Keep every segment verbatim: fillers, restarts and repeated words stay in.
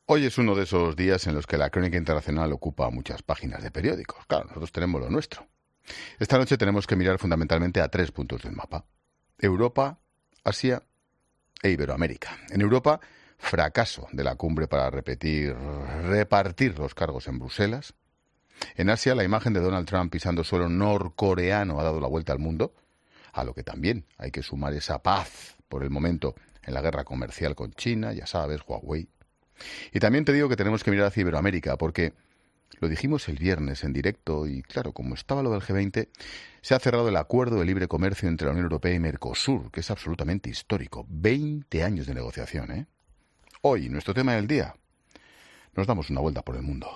Hoy es uno de esos días en los que la crónica internacional ocupa muchas páginas de periódicos. Claro, nosotros tenemos lo nuestro. Esta noche tenemos que mirar fundamentalmente a tres puntos del mapa: Europa, Asia e Iberoamérica. En Europa, fracaso de la cumbre para repetir, repartir los cargos en Bruselas. En Asia, la imagen de Donald Trump pisando suelo norcoreano ha dado la vuelta al mundo, a lo que también hay que sumar esa paz por el momento en la guerra comercial con China, ya sabes, Huawei. Y también te digo que tenemos que mirar hacia Iberoamérica, porque lo dijimos el viernes en directo y, claro, como estaba lo del G veinte, se ha cerrado el acuerdo de libre comercio entre la Unión Europea y Mercosur, que es absolutamente histórico. veinte años de negociación, ¿eh? Hoy, nuestro tema del día, nos damos una vuelta por el mundo.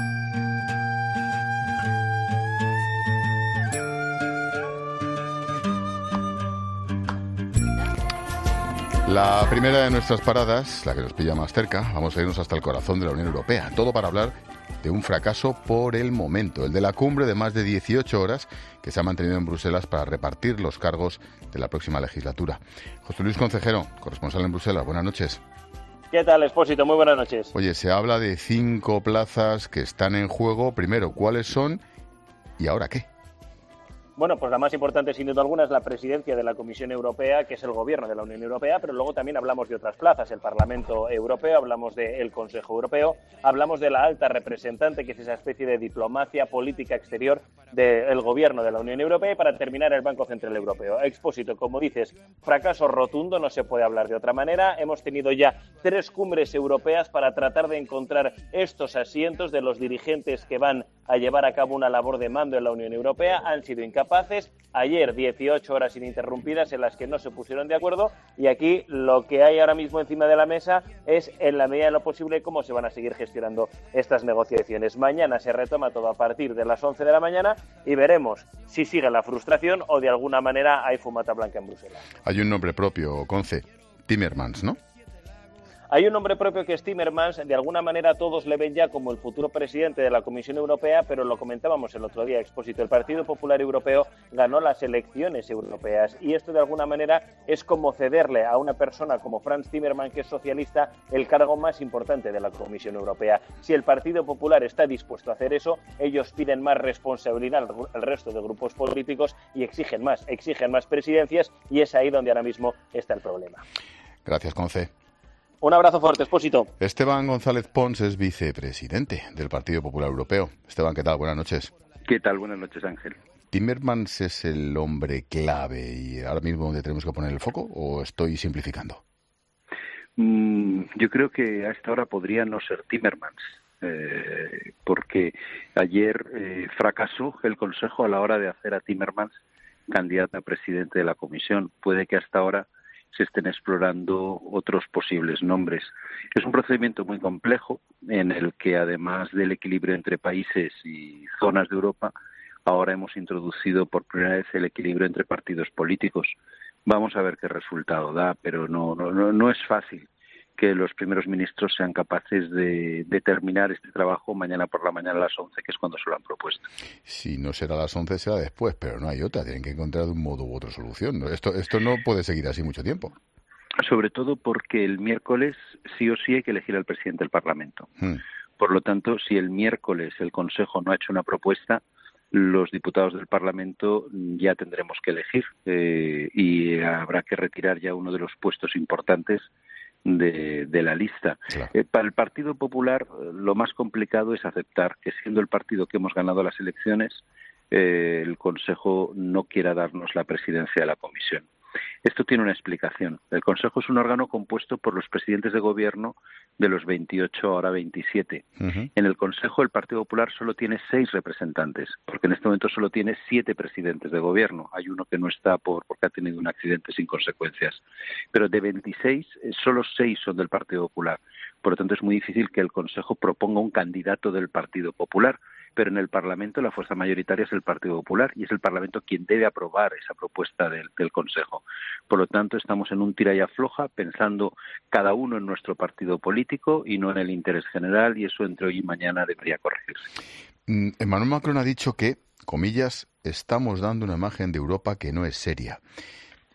La primera de nuestras paradas, la que nos pilla más cerca, vamos a irnos hasta el corazón de la Unión Europea. Todo para hablar de un fracaso por el momento, el de la cumbre de más de dieciocho horas que se ha mantenido en Bruselas para repartir los cargos de la próxima legislatura. José Luis Concejero, corresponsal en Bruselas, buenas noches. ¿Qué tal, Expósito? Muy buenas noches. Oye, se habla de cinco plazas que están en juego. Primero, ¿cuáles son y ahora qué? Bueno, pues la más importante, sin duda alguna, es la presidencia de la Comisión Europea, que es el gobierno de la Unión Europea, pero luego también hablamos de otras plazas, el Parlamento Europeo, hablamos del Consejo Europeo, hablamos de la alta representante, que es esa especie de diplomacia política exterior del gobierno de la Unión Europea, y para terminar, el Banco Central Europeo. Expósito, como dices, fracaso rotundo, no se puede hablar de otra manera. Hemos tenido ya tres cumbres europeas para tratar de encontrar estos asientos de los dirigentes que van a llevar a cabo una labor de mando en la Unión Europea. Han sido incapaces. Ayer, dieciocho horas ininterrumpidas en las que no se pusieron de acuerdo, y aquí lo que hay ahora mismo encima de la mesa es, en la medida de lo posible, cómo se van a seguir gestionando estas negociaciones. Mañana se retoma todo a partir de las once de la mañana y veremos si sigue la frustración o de alguna manera hay fumata blanca en Bruselas. Hay un nombre propio, Conce, Timmermans, ¿no? Hay un nombre propio que es Timmermans. De alguna manera todos le ven ya como el futuro presidente de la Comisión Europea, pero lo comentábamos el otro día, Expósito. El Partido Popular Europeo ganó las elecciones europeas y esto de alguna manera es como cederle a una persona como Frans Timmermans, que es socialista, el cargo más importante de la Comisión Europea. Si el Partido Popular está dispuesto a hacer eso, ellos piden más responsabilidad al resto de grupos políticos y exigen más, exigen más presidencias, y es ahí donde ahora mismo está el problema. Gracias, Conce. Un abrazo fuerte, Expósito. Esteban González Pons es vicepresidente del Partido Popular Europeo. Esteban, ¿qué tal? Buenas noches. ¿Qué tal? Buenas noches, Ángel. ¿Timmermans es el hombre clave y ahora mismo donde tenemos que poner el foco, o estoy simplificando? Mm, yo creo que a esta hora podría no ser Timmermans, eh, porque ayer eh, fracasó el Consejo a la hora de hacer a Timmermans candidato a presidente de la Comisión. Puede que hasta ahora se estén explorando otros posibles nombres. Es un procedimiento muy complejo en el que, además del equilibrio entre países y zonas de Europa, ahora hemos introducido por primera vez el equilibrio entre partidos políticos. Vamos a ver qué resultado da, pero no, no, no es fácil que los primeros ministros sean capaces de, de terminar este trabajo mañana por la mañana a las once, que es cuando se lo han propuesto. Si no será a las once, será después, pero no hay otra. Tienen que encontrar de un modo u otro solución. Esto, esto no puede seguir así mucho tiempo. Sobre todo porque el miércoles sí o sí hay que elegir al presidente del Parlamento. Hmm. Por lo tanto, si el miércoles el Consejo no ha hecho una propuesta, los diputados del Parlamento ya tendremos que elegir eh, y habrá que retirar ya uno de los puestos importantes De, de la lista. Claro. Eh, para el Partido Popular lo más complicado es aceptar que, siendo el partido que hemos ganado las elecciones, eh, el Consejo no quiera darnos la presidencia de la Comisión. Esto tiene una explicación. El Consejo es un órgano compuesto por los presidentes de gobierno de los veintiocho, ahora veintisiete. Uh-huh. En el Consejo el Partido Popular solo tiene seis representantes, porque en este momento solo tiene siete presidentes de gobierno. Hay uno que no está por porque ha tenido un accidente sin consecuencias. Pero de veintiséis, solo seis son del Partido Popular. Por lo tanto, es muy difícil que el Consejo proponga un candidato del Partido Popular. Pero en el Parlamento la fuerza mayoritaria es el Partido Popular y es el Parlamento quien debe aprobar esa propuesta del, del Consejo. Por lo tanto, estamos en un tira y afloja, pensando cada uno en nuestro partido político y no en el interés general, y eso entre hoy y mañana debería corregirse. Emmanuel Macron ha dicho que, comillas, estamos dando una imagen de Europa que no es seria.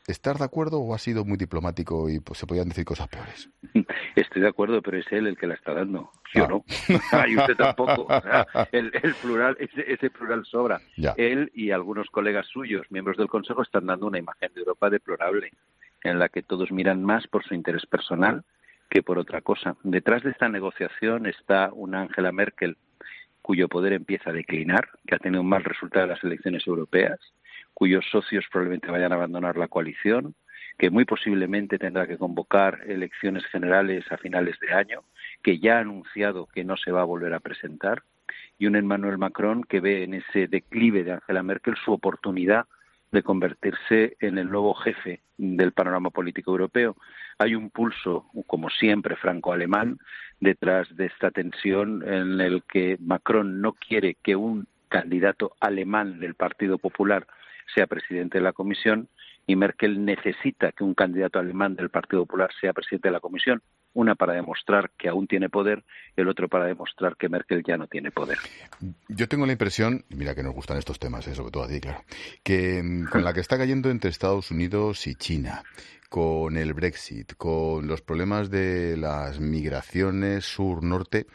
¿Estás de acuerdo o ha sido muy diplomático y pues, se podían decir cosas peores? Estoy de acuerdo, pero es él el que la está dando. Yo ah. no. Ah, y usted tampoco. O sea, el, el plural, ese, ese plural sobra. Ya. Él y algunos colegas suyos, miembros del Consejo, están dando una imagen de Europa deplorable, en la que todos miran más por su interés personal que por otra cosa. Detrás de esta negociación está una Angela Merkel cuyo poder empieza a declinar, que ha tenido un mal resultado en las elecciones europeas, cuyos socios probablemente vayan a abandonar la coalición, que muy posiblemente tendrá que convocar elecciones generales a finales de año, que ya ha anunciado que no se va a volver a presentar, y un Emmanuel Macron que ve en ese declive de Angela Merkel su oportunidad de convertirse en el nuevo jefe del panorama político europeo. Hay un pulso, como siempre, franco-alemán, detrás de esta tensión en el que Macron no quiere que un candidato alemán del Partido Popular sea presidente de la Comisión, y Merkel necesita que un candidato alemán del Partido Popular sea presidente de la Comisión, una para demostrar que aún tiene poder, el otro para demostrar que Merkel ya no tiene poder. Yo tengo la impresión, y mira que nos gustan estos temas, ¿eh? Sobre todo a ti, claro, que con la que está cayendo entre Estados Unidos y China, con el Brexit, con los problemas de las migraciones sur-norte,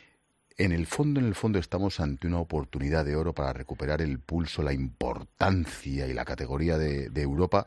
en el fondo, en el fondo estamos ante una oportunidad de oro para recuperar el pulso, la importancia y la categoría de, de Europa,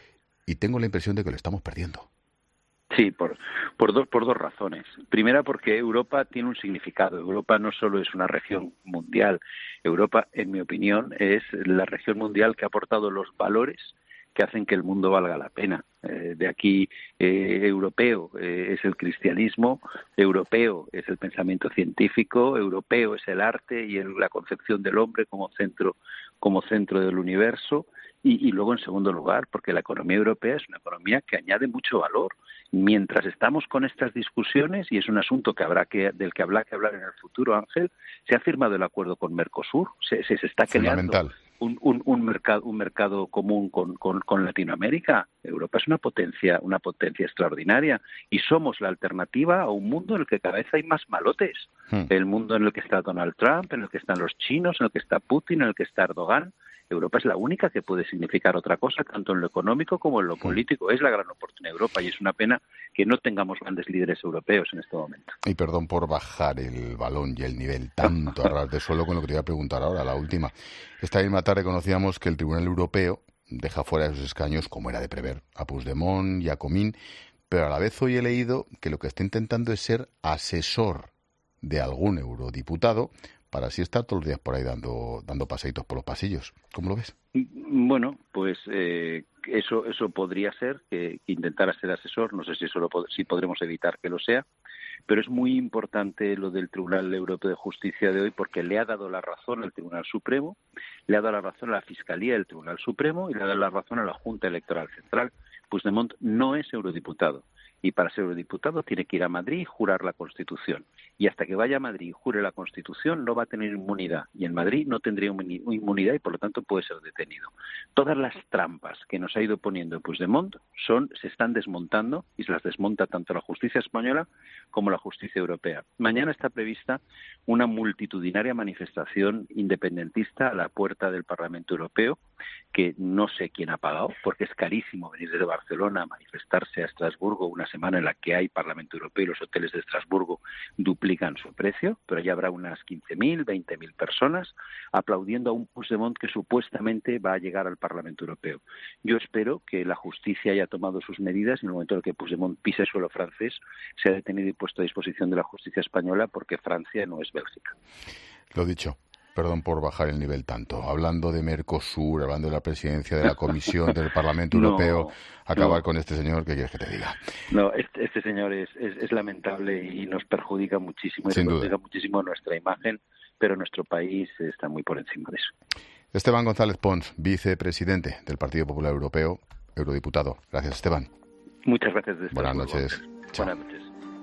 y tengo la impresión de que lo estamos perdiendo. Sí, por, por, dos, por dos razones. Primera, porque Europa tiene un significado. Europa no solo es una región mundial. Europa, en mi opinión, es la región mundial que ha aportado los valores que hacen que el mundo valga la pena. Eh, de aquí, eh, europeo eh, es el cristianismo, europeo es el pensamiento científico, europeo es el arte y el, la concepción del hombre como centro, como centro del universo. Y, y luego, en segundo lugar, porque la economía europea es una economía que añade mucho valor. Mientras estamos con estas discusiones, y es un asunto que habrá que, del que habrá que hablar en el futuro, Ángel, se ha firmado el acuerdo con Mercosur, se, se, se está creando un, un, un mercado, un mercado común con, con, con Latinoamérica. Europa es una potencia, una potencia extraordinaria, y somos la alternativa a un mundo en el que cada vez hay más malotes. Hmm. El mundo en el que está Donald Trump, en el que están los chinos, en el que está Putin, en el que está Erdogan. Europa es la única que puede significar otra cosa, tanto en lo económico como en lo político. Es la gran oportunidad de Europa, y es una pena que no tengamos grandes líderes europeos en este momento. Y perdón por bajar el balón y el nivel tanto a ras de suelo con lo que te voy a preguntar ahora, la última. Esta misma tarde conocíamos que el Tribunal Europeo deja fuera de sus escaños, como era de prever, a Puigdemont y a Comín, pero a la vez hoy he leído que lo que está intentando es ser asesor de algún eurodiputado para así estar todos los días por ahí dando dando paseitos por los pasillos. ¿Cómo lo ves? Bueno, pues eh, eso eso podría ser, que, que intentara ser asesor. No sé si eso lo, si podremos evitar que lo sea, pero es muy importante lo del Tribunal Europeo de Justicia de hoy, porque le ha dado la razón al Tribunal Supremo, le ha dado la razón a la Fiscalía del Tribunal Supremo y le ha dado la razón a la Junta Electoral Central. Puigdemont no es eurodiputado, y para ser eurodiputado tiene que ir a Madrid y jurar la Constitución. Y hasta que vaya a Madrid y jure la Constitución no va a tener inmunidad. Y en Madrid no tendría inmunidad y por lo tanto puede ser detenido. Todas las trampas que nos ha ido poniendo Puigdemont son, se están desmontando, y se las desmonta tanto la justicia española como la justicia europea. Mañana está prevista una multitudinaria manifestación independentista a la puerta del Parlamento Europeo, que no sé quién ha pagado, porque es carísimo venir desde Barcelona a manifestarse a Estrasburgo una semana en la que hay Parlamento Europeo y los hoteles de Estrasburgo duplican su precio, pero ya habrá unas quince mil, veinte mil personas aplaudiendo a un Puigdemont que supuestamente va a llegar al Parlamento Europeo. Yo espero que la justicia haya tomado sus medidas y en el momento en el que Puigdemont pise suelo francés sea detenido y puesto a disposición de la justicia española, porque Francia no es Bélgica. Lo dicho. Perdón por bajar el nivel tanto. Hablando de Mercosur, hablando de la presidencia de la Comisión del Parlamento no, Europeo, acabar no. con este señor, ¿qué quieres que te diga? No, este, este señor es, es, es lamentable y nos perjudica muchísimo. Y Sin nos duda. perjudica muchísimo nuestra imagen, pero nuestro país está muy por encima de eso. Esteban González Pons, vicepresidente del Partido Popular Europeo, eurodiputado. Gracias, Esteban. Muchas gracias. De Buenas noches. Buenas noches.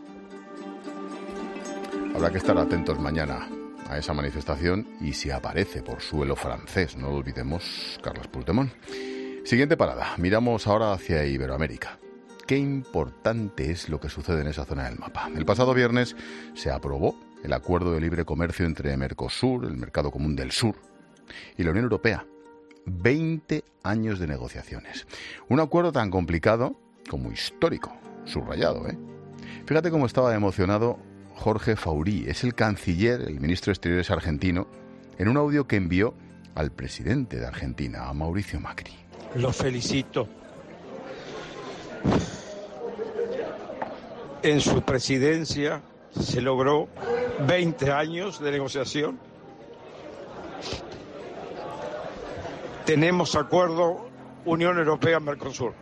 Habrá que estar atentos mañana a esa manifestación y si aparece por suelo francés, no lo olvidemos, Carles Puigdemont. Siguiente parada, miramos ahora hacia Iberoamérica. Qué importante es lo que sucede en esa zona del mapa. El pasado viernes se aprobó el acuerdo de libre comercio entre Mercosur, el Mercado Común del Sur, y la Unión Europea. veinte años de negociaciones. Un acuerdo tan complicado como histórico, subrayado, ¿eh? Fíjate cómo estaba emocionado Jorge Faurí, es el canciller, el ministro de Exteriores argentino, en un audio que envió al presidente de Argentina, a Mauricio Macri. Lo felicito. En su presidencia se logró veinte años de negociación. Tenemos acuerdo Unión Europea-Mercosur.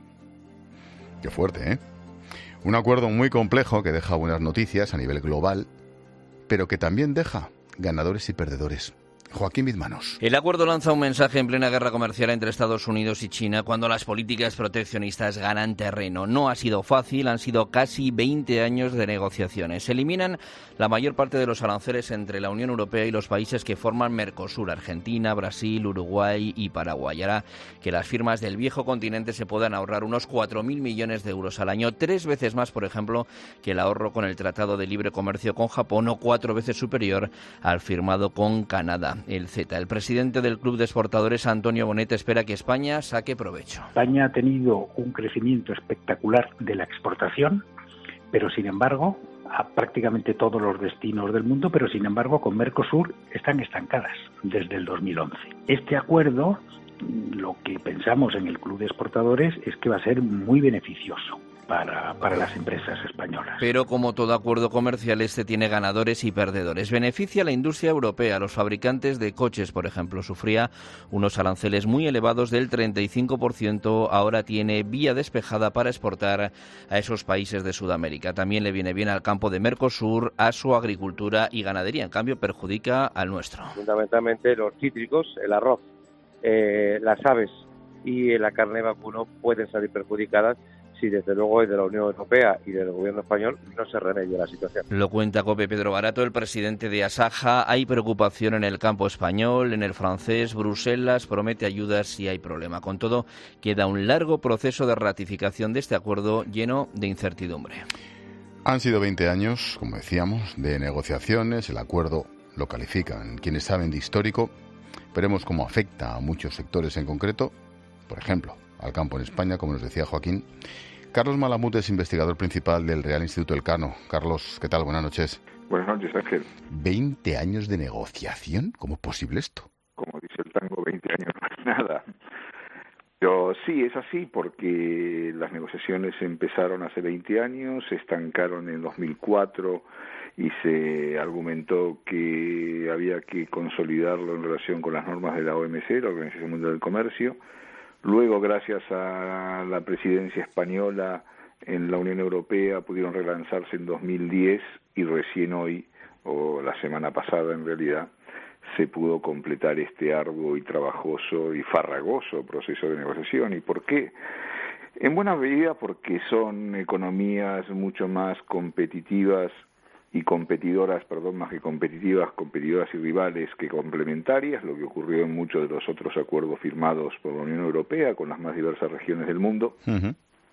Qué fuerte, ¿eh? Un acuerdo muy complejo que deja buenas noticias a nivel global, pero que también deja ganadores y perdedores. Joaquín Bizmanos. El acuerdo lanza un mensaje en plena guerra comercial entre Estados Unidos y China cuando las políticas proteccionistas ganan terreno. No ha sido fácil, han sido casi veinte años de negociaciones. Se eliminan la mayor parte de los aranceles entre la Unión Europea y los países que forman Mercosur, Argentina, Brasil, Uruguay y Paraguay. Hará que las firmas del viejo continente se puedan ahorrar unos cuatro mil millones de euros al año, tres veces más, por ejemplo, que el ahorro con el Tratado de Libre Comercio con Japón o cuatro veces superior al firmado con Canadá. El C E T A. El presidente del Club de Exportadores, Antonio Bonet, espera que España saque provecho. España ha tenido un crecimiento espectacular de la exportación, pero sin embargo, a prácticamente todos los destinos del mundo, pero sin embargo con Mercosur están estancadas desde el dos mil once. Este acuerdo, lo que pensamos en el Club de Exportadores es que va a ser muy beneficioso Para, para las empresas españolas. Pero como todo acuerdo comercial, este tiene ganadores y perdedores. Beneficia a la industria europea. Los fabricantes de coches, por ejemplo, sufría unos aranceles muy elevados del treinta y cinco por ciento. Ahora tiene vía despejada para exportar a esos países de Sudamérica. También le viene bien al campo de Mercosur, a su agricultura y ganadería. En cambio, perjudica al nuestro. Fundamentalmente los cítricos, el arroz, eh, las aves y la carne vacuno pueden salir perjudicadas si desde luego desde la Unión Europea y del gobierno español no se remedia la situación. Lo cuenta COPE Pedro Barato, el presidente de Asaja. Hay preocupación en el campo español, en el francés. Bruselas promete ayudas si hay problema. Con todo, queda un largo proceso de ratificación de este acuerdo lleno de incertidumbre. Han sido veinte años, como decíamos, de negociaciones. El acuerdo lo califican quienes saben de histórico. Veremos cómo afecta a muchos sectores en concreto, por ejemplo, al campo en España, como nos decía Joaquín. Carlos Malamud es investigador principal del Real Instituto Elcano. Carlos, ¿qué tal? Buenas noches. Buenas noches, Ángel. ¿veinte años de negociación? ¿Cómo es posible esto? Como dice el tango, veinte años no es nada. Pero sí, es así, porque las negociaciones empezaron hace veinte años, se estancaron en dos mil cuatro y se argumentó que había que consolidarlo en relación con las normas de la O M C, la Organización Mundial del Comercio. Luego, gracias a la presidencia española en la Unión Europea, pudieron relanzarse en dos mil diez y recién hoy, o la semana pasada en realidad, se pudo completar este arduo y trabajoso y farragoso proceso de negociación. ¿Y por qué? En buena medida porque son economías mucho más competitivas y competidoras, perdón, más que competitivas, competidoras y rivales que complementarias, lo que ocurrió en muchos de los otros acuerdos firmados por la Unión Europea con las más diversas regiones del mundo. Uh-huh.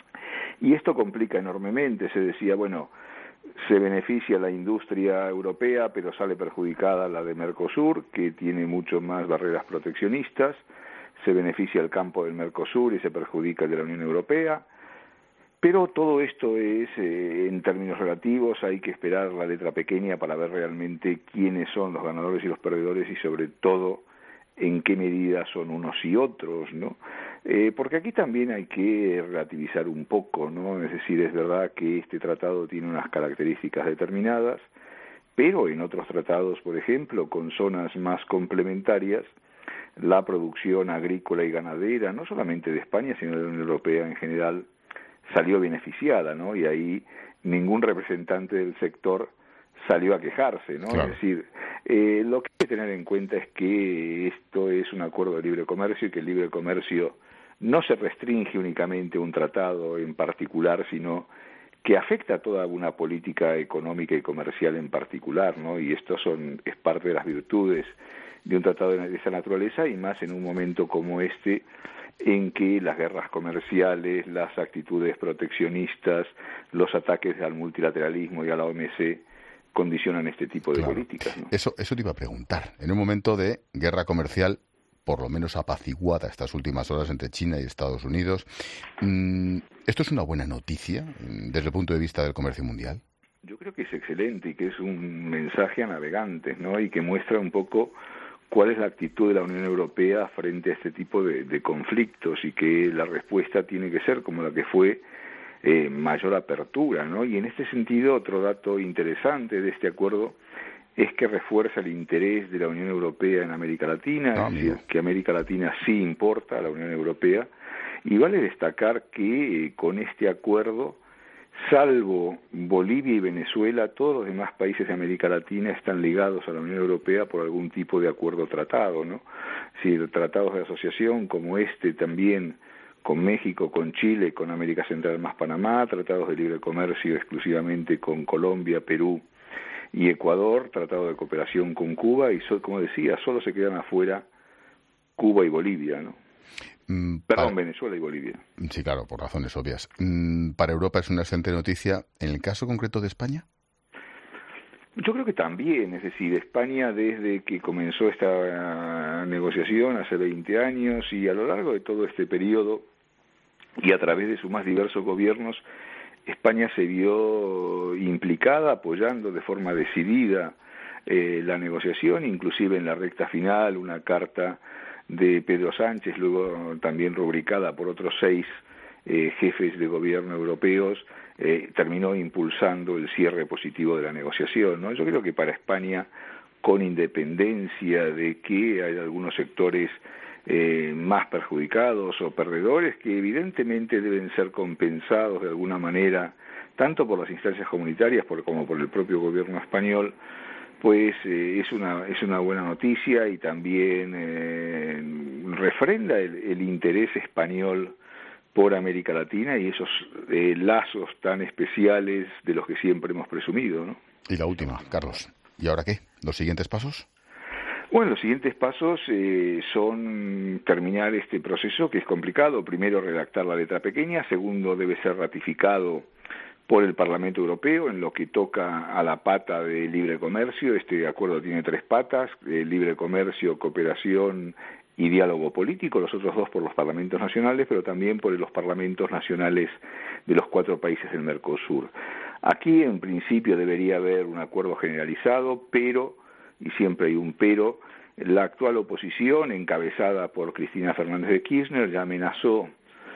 Y esto complica enormemente. Se decía, bueno, se beneficia la industria europea, pero sale perjudicada la de Mercosur, que tiene mucho más barreras proteccionistas. Se beneficia el campo del Mercosur y se perjudica el de la Unión Europea. Pero todo esto es, eh, en términos relativos, hay que esperar la letra pequeña para ver realmente quiénes son los ganadores y los perdedores y sobre todo en qué medida son unos y otros, ¿no? Eh, porque aquí también hay que relativizar un poco, ¿no? Es decir, es verdad que este tratado tiene unas características determinadas, pero en otros tratados, por ejemplo, con zonas más complementarias, la producción agrícola y ganadera, no solamente de España, sino de la Unión Europea en general, salió beneficiada, ¿no? Y ahí ningún representante del sector salió a quejarse, ¿no? Claro. Es decir, eh, lo que hay que tener en cuenta es que esto es un acuerdo de libre comercio y que el libre comercio no se restringe únicamente a un tratado en particular, sino que afecta a toda una política económica y comercial en particular, ¿no? Y esto son es parte de las virtudes de un tratado de esa naturaleza y más en un momento como este, en que las guerras comerciales, las actitudes proteccionistas, los ataques al multilateralismo y a la O M C condicionan este tipo de claro. políticas, ¿no? Eso, eso te iba a preguntar. En un momento de guerra comercial por lo menos apaciguada estas últimas horas entre China y Estados Unidos. ¿Esto es una buena noticia desde el punto de vista del comercio mundial? Yo creo que es excelente y que es un mensaje a navegantes, ¿no? Y que muestra un poco cuál es la actitud de la Unión Europea frente a este tipo de, de conflictos, y que la respuesta tiene que ser como la que fue, eh, mayor apertura, ¿no? Y en este sentido, otro dato interesante de este acuerdo es que refuerza el interés de la Unión Europea en América Latina, no, es decir, que América Latina sí importa a la Unión Europea, y vale destacar que eh, con este acuerdo, salvo Bolivia y Venezuela, todos los demás países de América Latina están ligados a la Unión Europea por algún tipo de acuerdo o tratado, ¿no? Si tratados de asociación como este también con México, con Chile, con América Central más Panamá, tratados de libre comercio exclusivamente con Colombia, Perú y Ecuador, tratado de cooperación con Cuba, y so, como decía, solo se quedan afuera Cuba y Bolivia, ¿no? Mm, Perdón, para... Venezuela y Bolivia. Sí, claro, por razones obvias. Mm, para Europa es una excelente noticia. ¿En el caso concreto de España? Yo creo que también, es decir, España desde que comenzó esta negociación hace veinte años y a lo largo de todo este periodo y a través de sus más diversos gobiernos, España se vio implicada, apoyando de forma decidida eh, la negociación, inclusive en la recta final, una carta de Pedro Sánchez, luego también rubricada por otros seis eh, jefes de gobierno europeos, eh, terminó impulsando el cierre positivo de la negociación, ¿no? Yo creo que para España, con independencia de que hay algunos sectores eh, más perjudicados o perdedores, que evidentemente deben ser compensados de alguna manera, tanto por las instancias comunitarias por, como por el propio gobierno español, pues eh, es una es una buena noticia, y también eh, refrenda el, el interés español por América Latina y esos eh, lazos tan especiales de los que siempre hemos presumido, ¿no? Y la última, Carlos. ¿Y ahora qué? ¿Los siguientes pasos? Bueno, los siguientes pasos eh, son terminar este proceso, que es complicado. Primero, redactar la letra pequeña. Segundo, debe ser ratificado por el Parlamento Europeo en lo que toca a la pata de libre comercio. Este acuerdo tiene tres patas: eh, libre comercio, cooperación y diálogo político, los otros dos por los parlamentos nacionales, pero también por los parlamentos nacionales de los cuatro países del Mercosur. Aquí, en principio, debería haber un acuerdo generalizado, pero, y siempre hay un pero, la actual oposición, encabezada por Cristina Fernández de Kirchner, ya amenazó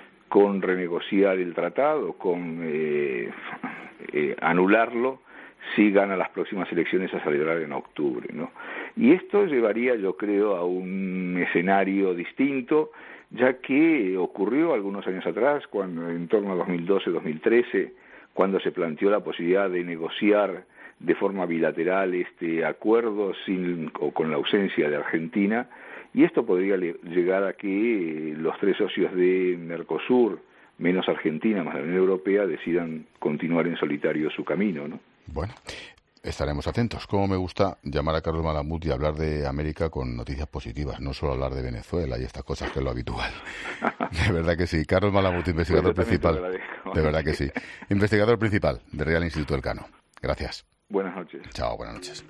con renegociar el tratado, con eh, eh, anularlo, si gana las próximas elecciones a celebrar en octubre, ¿no? Y esto llevaría, yo creo, a un escenario distinto, ya que ocurrió algunos años atrás, cuando en torno a dos mil doce dos mil trece, cuando se planteó la posibilidad de negociar de forma bilateral este acuerdo sin o con la ausencia de Argentina, y esto podría llegar a que los tres socios de Mercosur, menos Argentina, más la Unión Europea, decidan continuar en solitario su camino, ¿no? Bueno, estaremos atentos. Como me gusta llamar a Carlos Malamud y hablar de América con noticias positivas, no solo hablar de Venezuela y estas cosas, que es lo habitual. De verdad que sí. Carlos Malamud, investigador pues principal. De verdad que sí. Investigador principal del Real Instituto Elcano. Gracias. Buenas noches. Chao, buenas noches.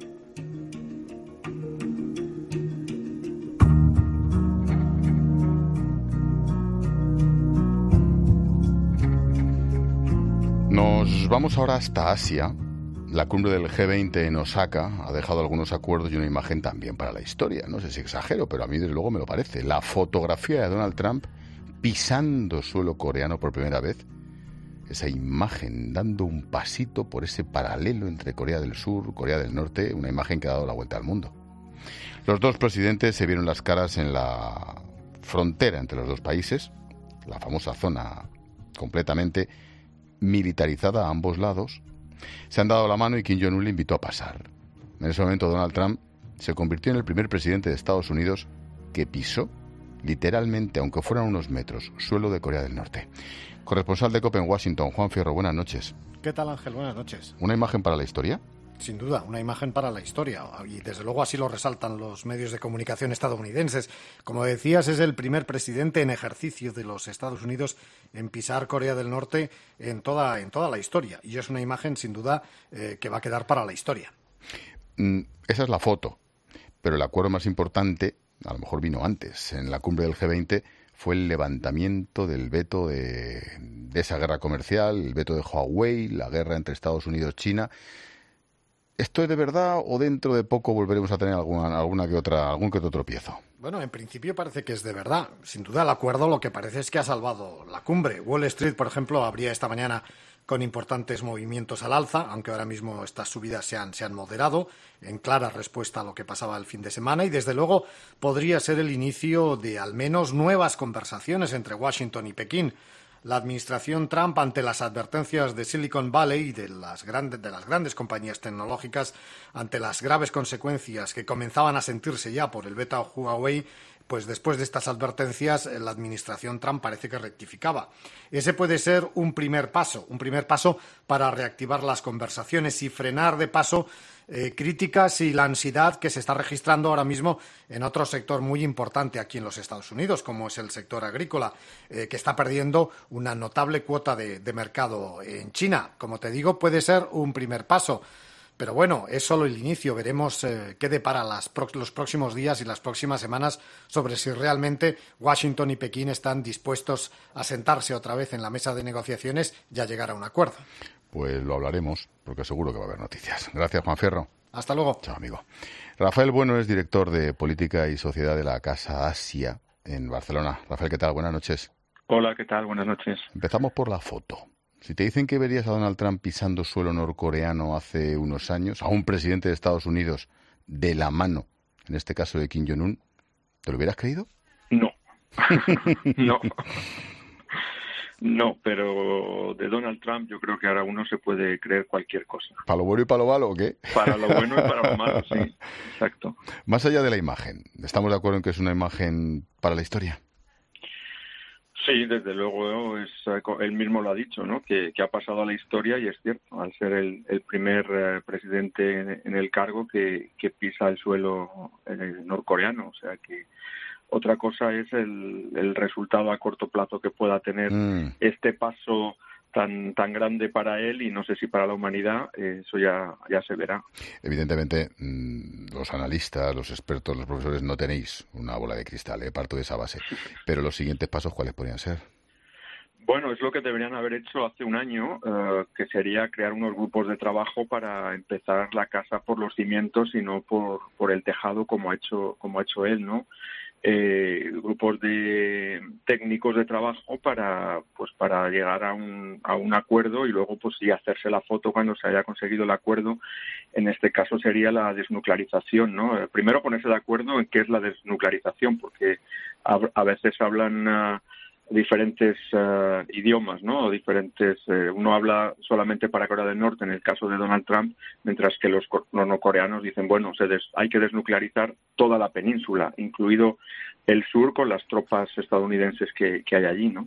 Nos vamos ahora hasta Asia. La cumbre del G veinte en Osaka ha dejado algunos acuerdos y una imagen también para la historia. No sé si exagero, pero a mí desde luego me lo parece. La fotografía de Donald Trump pisando suelo coreano por primera vez. Esa imagen dando un pasito por ese paralelo entre Corea del Sur y Corea del Norte, una imagen que ha dado la vuelta al mundo. Los dos presidentes se vieron las caras en la frontera entre los dos países, la famosa zona completamente militarizada a ambos lados. Se han dado la mano y Kim Jong-un le invitó a pasar. En ese momento Donald Trump se convirtió en el primer presidente de Estados Unidos que pisó, literalmente, aunque fueran unos metros, suelo de Corea del Norte. Corresponsal de COPE en Washington, Juan Fierro, buenas noches. ¿Qué tal, Ángel? Buenas noches. ¿Una imagen para la historia? Sin duda, una imagen para la historia, y desde luego así lo resaltan los medios de comunicación estadounidenses. Como decías, es el primer presidente en ejercicio de los Estados Unidos en pisar Corea del Norte en toda, en toda la historia, y es una imagen sin duda eh, que va a quedar para la historia. Mm, esa es la foto, pero el acuerdo más importante a lo mejor vino antes, en la cumbre del G veinte, fue el levantamiento del veto de, de esa guerra comercial, el veto de Huawei, la guerra entre Estados Unidos y China. ¿Esto es de verdad o dentro de poco volveremos a tener alguna, alguna que otra, algún que otro tropiezo? Bueno, en principio parece que es de verdad. Sin duda el acuerdo lo que parece es que ha salvado la cumbre. Wall Street, por ejemplo, abría esta mañana con importantes movimientos al alza, aunque ahora mismo estas subidas se han, se han moderado, en clara respuesta a lo que pasaba el fin de semana, y desde luego podría ser el inicio de al menos nuevas conversaciones entre Washington y Pekín. La administración Trump, ante las advertencias de Silicon Valley y de las grandes, de las grandes compañías tecnológicas, ante las graves consecuencias que comenzaban a sentirse ya por el veto a Huawei, pues después de estas advertencias, la administración Trump parece que rectificaba. Ese puede ser un primer paso, un primer paso para reactivar las conversaciones y frenar de paso eh, críticas y la ansiedad que se está registrando ahora mismo en otro sector muy importante aquí en los Estados Unidos, como es el sector agrícola, eh, que está perdiendo una notable cuota de, de mercado en China. Como te digo, puede ser un primer paso. Pero bueno, es solo el inicio. Veremos eh, qué depara las pro- los próximos días y las próximas semanas sobre si realmente Washington y Pekín están dispuestos a sentarse otra vez en la mesa de negociaciones y a llegar a un acuerdo. Pues lo hablaremos, porque seguro que va a haber noticias. Gracias, Juan Fierro. Hasta luego. Chao, amigo. Rafael Bueno es director de Política y Sociedad de la Casa Asia en Barcelona. Rafael, ¿qué tal? Buenas noches. Hola, ¿qué tal? Buenas noches. Empezamos por la foto. Si te dicen que verías a Donald Trump pisando suelo norcoreano hace unos años, a un presidente de Estados Unidos de la mano, en este caso de Kim Jong-un, ¿te lo hubieras creído? No. no. No, pero de Donald Trump yo creo que ahora uno se puede creer cualquier cosa. ¿Para lo bueno y para lo malo o qué? Para lo bueno y para lo malo, sí. Exacto. Más allá de la imagen, ¿estamos de acuerdo en que es una imagen para la historia? Sí, desde luego, es, él mismo lo ha dicho, ¿no? Que, que ha pasado a la historia y es cierto, al ser el, el primer eh, presidente en, en el cargo que, que pisa el suelo eh, norcoreano. O sea que otra cosa es el, el resultado a corto plazo que pueda tener mm. este paso tan tan grande para él y no sé si para la humanidad, eh, eso ya, ya se verá. Evidentemente, los analistas, los expertos, los profesores no tenéis una bola de cristal, ¿eh? Parto de esa base. Pero los siguientes pasos, ¿cuáles podrían ser? Bueno, es lo que deberían haber hecho hace un año, eh, que sería crear unos grupos de trabajo para empezar la casa por los cimientos y no por, por el tejado como ha hecho, como ha hecho él, ¿no? Eh, grupos de técnicos de trabajo para pues para llegar a un a un acuerdo y luego pues sí hacerse la foto cuando se haya conseguido el acuerdo. En este caso sería la desnuclearización, ¿no? Primero ponerse de acuerdo en qué es la desnuclearización, porque a, a veces hablan uh, diferentes uh, idiomas, ¿no? Diferentes, eh, uno habla solamente para Corea del Norte en el caso de Donald Trump, mientras que los norcoreanos dicen, bueno, se des, hay que desnuclearizar toda la península, incluido el sur con las tropas estadounidenses que, que hay allí, ¿no?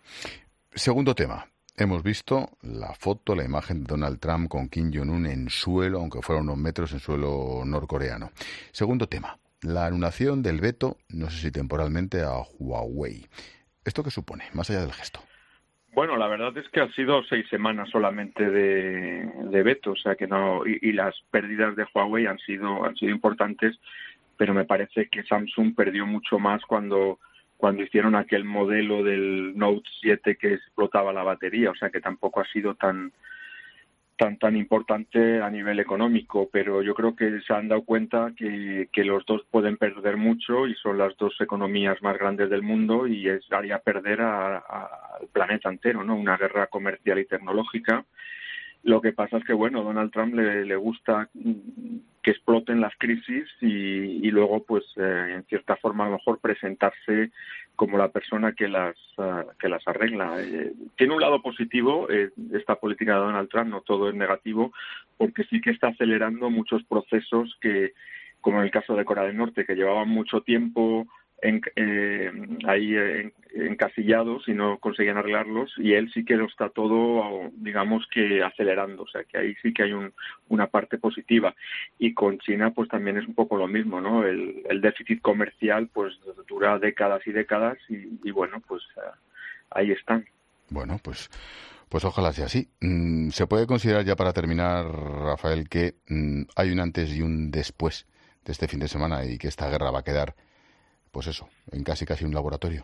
Segundo tema. Hemos visto la foto, la imagen de Donald Trump con Kim Jong-un en suelo, aunque fuera unos metros en suelo norcoreano. Segundo tema. La anulación del veto, no sé si temporalmente, a Huawei. ¿Esto qué supone, más allá del gesto? Bueno, la verdad es que han sido seis semanas solamente de, de veto, o sea que no, y, y las pérdidas de Huawei han sido han sido importantes, pero me parece que Samsung perdió mucho más cuando cuando hicieron aquel modelo del Note siete que explotaba la batería, o sea que tampoco ha sido tan tan tan importante a nivel económico, pero yo creo que se han dado cuenta que, que los dos pueden perder mucho y son las dos economías más grandes del mundo y es haría perder al planeta entero, ¿no? Una guerra comercial y tecnológica. Lo que pasa es que, bueno, Donald Trump le, le gusta que exploten las crisis y, y luego, pues, eh, en cierta forma, a lo mejor presentarse como la persona que las uh, que las arregla. Eh, tiene un lado positivo eh, esta política de Donald Trump, no todo es negativo, porque sí que está acelerando muchos procesos que, como en el caso de Corea del Norte, que llevaban mucho tiempo en, eh, ahí en, encasillados y no conseguían arreglarlos, y él sí que lo está todo, digamos que acelerando, o sea que ahí sí que hay un, una parte positiva. Y con China pues también es un poco lo mismo, ¿no? El, el déficit comercial pues dura décadas y décadas y, y bueno, pues ahí están. Bueno, pues pues ojalá sea así. ¿Se puede considerar ya para terminar, Rafael, que hay un antes y un después de este fin de semana y que esta guerra va a quedar pues eso, en casi casi un laboratorio?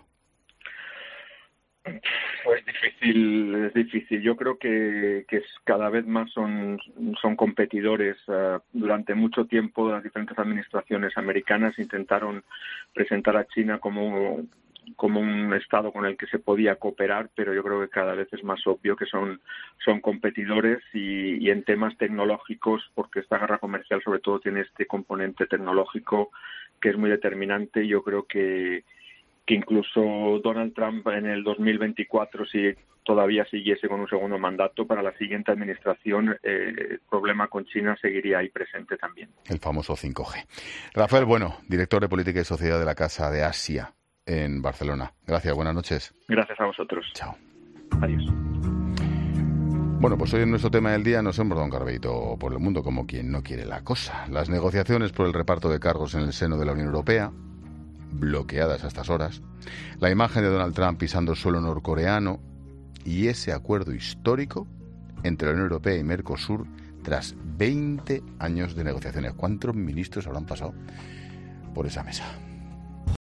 Pues difícil, es difícil. Yo creo que, que cada vez más son, son competidores. Uh, durante mucho tiempo las diferentes administraciones americanas intentaron presentar a China como, como un estado con el que se podía cooperar, pero yo creo que cada vez es más obvio que son, son competidores y, y en temas tecnológicos, porque esta guerra comercial sobre todo tiene este componente tecnológico que es muy determinante. Yo creo que que incluso Donald Trump en el dos mil veinticuatro, si todavía siguiese con un segundo mandato, para la siguiente administración eh, el problema con China seguiría ahí presente también. El famoso cinco G. Rafael Bueno, director de Política y Sociedad de la Casa de Asia en Barcelona. Gracias, buenas noches. Gracias a vosotros. Chao. Adiós. Bueno, pues hoy en nuestro tema del día nos hemos dado un carbeito por el mundo como quien no quiere la cosa. Las negociaciones por el reparto de cargos en el seno de la Unión Europea, bloqueadas a estas horas, la imagen de Donald Trump pisando el suelo norcoreano y ese acuerdo histórico entre la Unión Europea y Mercosur tras veinte años de negociaciones. ¿Cuántos ministros habrán pasado por esa mesa?